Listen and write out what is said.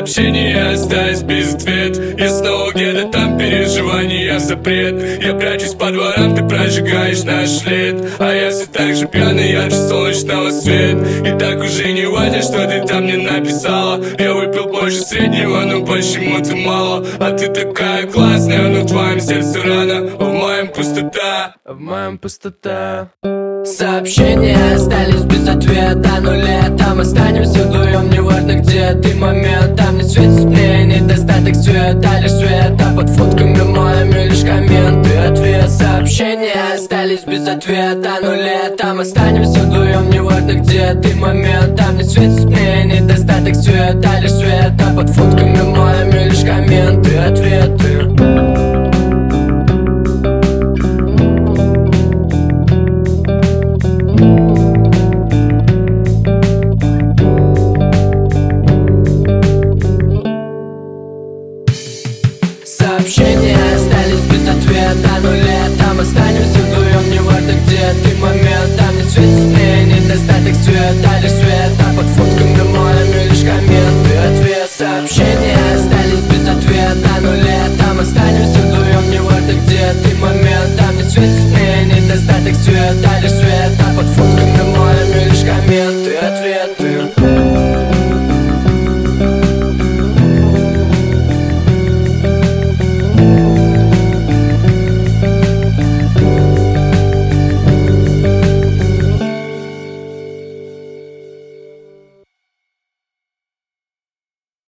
Сообщения остались без ответа. Я снова где-то там, переживания запрет. Я прячусь по дворам, ты прожигаешь наш след. А я все так же пьяный, ярче солнечного света. И так уже не важно, что ты там мне написала. Я выпил больше среднего, но почему-то мало. А ты такая классная, но в твоем сердце рана, а в моем пустота, а в моем пустота. Сообщения остались без ответа, но летом останемся вдвоем. Не важно, где ты моментом не светит мне недостаток света, лишь света под фотками моими, лишь комменты, ответ. Сообщения остались без ответа, но летом останемся вдвоем. Не важно, где ты моментом не светит мне недостаток света, лишь света под фотками моими, лишь комменты, ответы. Сообщения остались без ответа, но летом останемся вдвоем. Не важно, где ты моментом не светит мне недостаток света, лишь света под фотками моими, лишь комменты, ответ. Сообщения остались без ответа, но летом останемся вдвоем. Не важно, где ты моментом не светит мне недостаток света, лишь света под фотками